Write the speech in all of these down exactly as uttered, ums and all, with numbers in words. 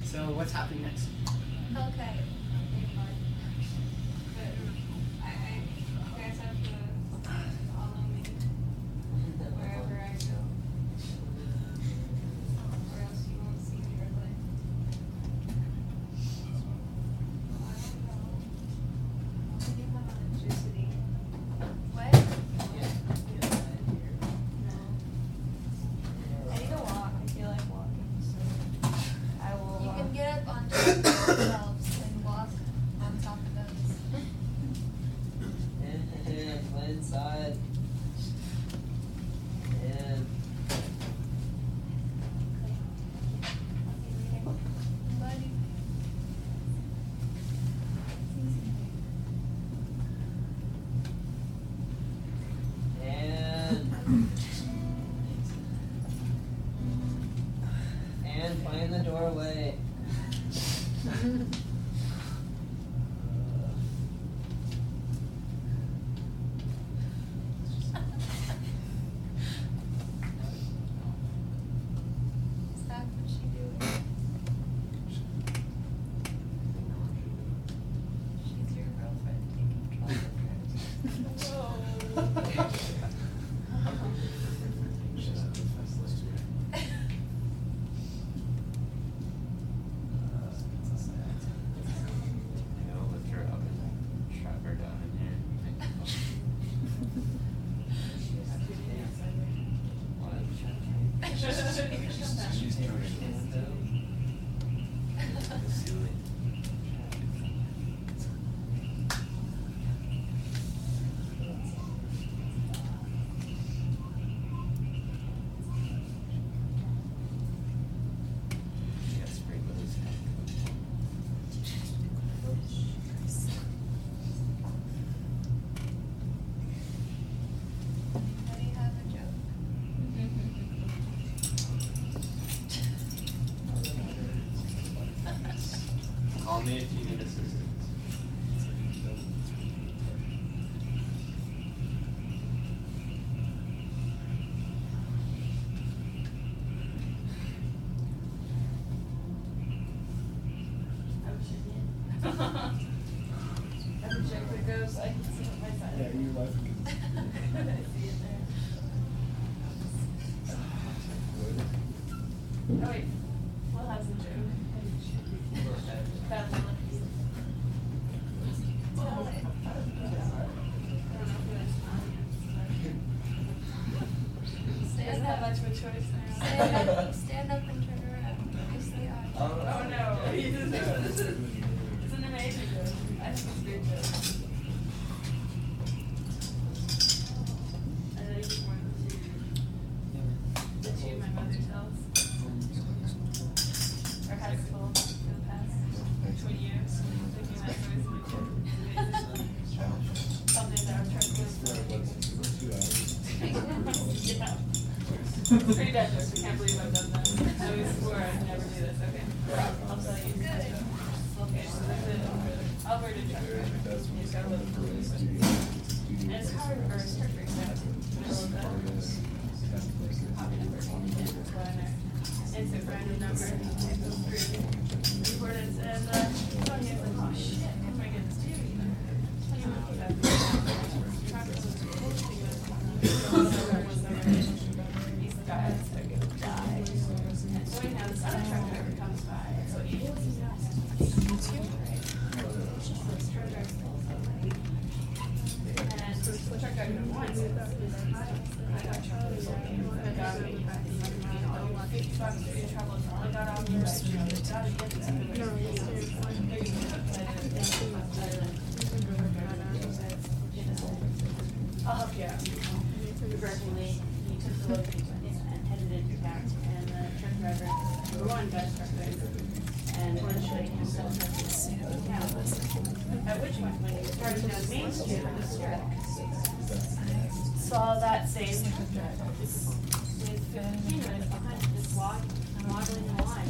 So what's happening next? Okay. I, I, you guys have to follow me wherever I go, or else you won't see me really. I don't know. I need my electricity. What? No. I need to walk. I feel like walking, so I will. You walk. can get up on top of yourselves and walk on top of those. And play inside. And Buddy. and and play in the doorway. Is that what she doing? She's your girlfriend taking drugs. You know, lift her up and trap her down in here. She got sprinklers. Anybody have a joke? Call me if you need assistance. That's a joke that goes, I can see it myself. Yeah, you're laughing. I see it there. Oh wait, Will has a joke. About the monkeys. Tell it. I don't know if there's an audience. He doesn't have much of a choice now. Stand up, stand up and turn around. Face the audience. Oh no, he doesn't. This is, it's an amazing joke. I think it's a great joke. I know you more than two. That you, my mother tells. Or has told for the past twenty years. Thinking that stories in the joke. Something that our truck was Yeah. Pretty bad joke. I can't believe I've done that. I always swore I'd never do this. Okay. I'll tell you. Good. Okay, so there's an Alberta truck driver. He's got a little cruise. And his car reversed truck breaks down in the middle of the copy number. And it's going there. It's a random number. It goes through. Recorded and uh, so he was like, oh shit, what am I gonna do? twenty minutes after the truck was supposed to go. These guys are gonna die. And so anyhow, this other truck driver comes by. So he was right? So this truck driver pulls up. And the truck driver wants it. I got trouble. I got me. You know, I want fifty bucks for your trouble. So I got off the right. You know, gotta get this. I'll help you out. Begrudgingly, he took the load and headed into town. And the truck driver, the one guy's truck driver, and eventually himself had to sue the town. At which point, when he was driving down Main Street on the strip, saw that same truck driver with fifteen minutes behind this log, modeling the line.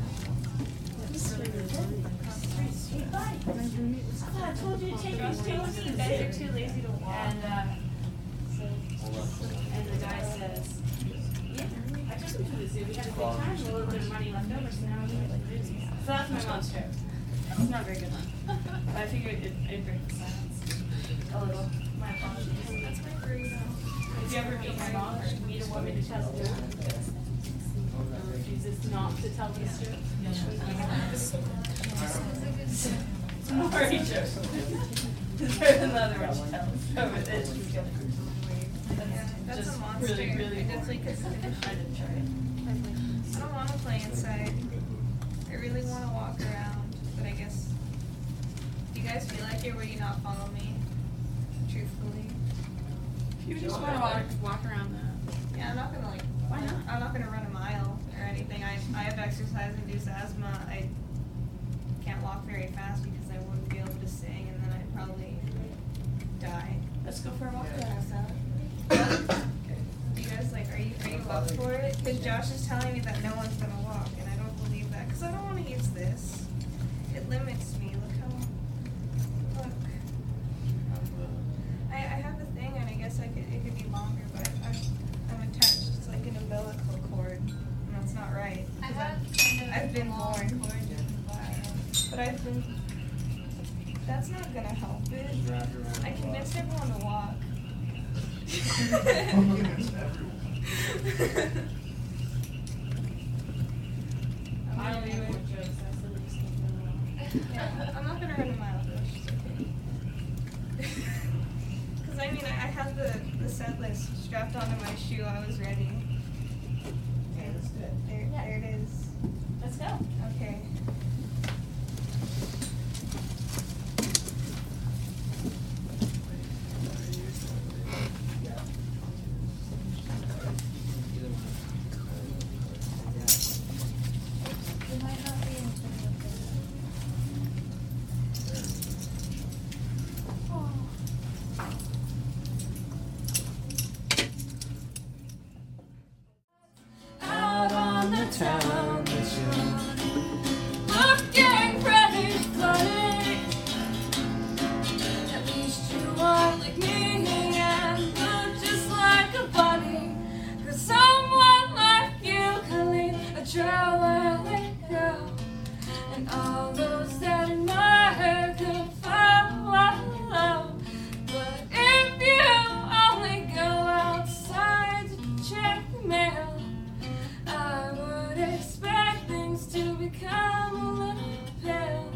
Hey, buddy, I thought I told you to take these things. You guys are too lazy to walk. And, uh, and the guy says, yeah, I I took them to the zoo. We had a good time, a little bit of money left over, so now we like do. So that's my mom's trip. It's not a very good one. But I figured it, it'd break the silence a little. My apologies. That's my burrito. If you ever meet my mom, or meet a woman who tells a joke, or refuses not to tell the joke, it's more a joke. It's better than the other one she tells. So it's just good. That's Just a monster. really, really I definitely boring. could. I didn't try it. I don't want to play inside. I really want to walk around, but I guess. Do you guys feel like it? Will you not follow me? Truthfully. If you just want to walk, walk around the. Yeah, I'm not gonna like. Why not? I'm not gonna run a mile or anything. I I have exercise-induced asthma. I can't walk very fast because I wouldn't be able to sing, and then I'd probably die. Let's go for a walk around outside. Do you guys like? Are you are you up for it? Because Josh is telling me that no one's gonna walk, and I don't believe that. Because I don't want to use this. It limits me. Look how. Look. I, I have the thing, and I guess I could it could be longer, but I, I'm attached. It's like an umbilical cord, and that's not right. I 'Cause have I'm- kind of I've been a long born. cord. But I've been. That's not gonna help it. I convinced everyone to walk. I don't even want jokes. I still just think Yeah, I'm not gonna run a mile though. It's okay. Because I mean, I I have the, the set list strapped onto my shoe. I was ready. Okay, let's do it. There, Yeah. there it is. Let's go. Okay. It might not be until Out on the town that you're looking pretty funny. At least you are like me and look just like a bunny. 'Cause someone like you can lead a trail where they go, and all those that admire could follow. But if you only go outside to check the mail, I would expect things to become a little pale.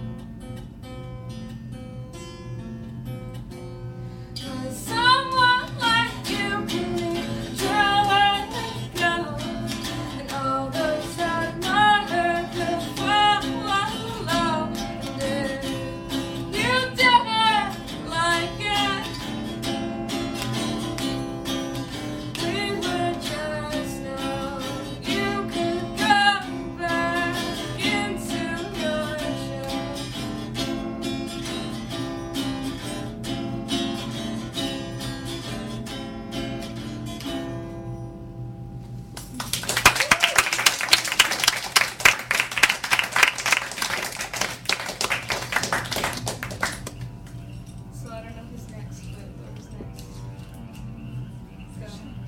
'Cause someone like you can lead a trail where they go, and all those that admire could follow. And if you didn't like it, we would just know you could go back into your shell. So I don't know who's next, but whoever's next. Let's go.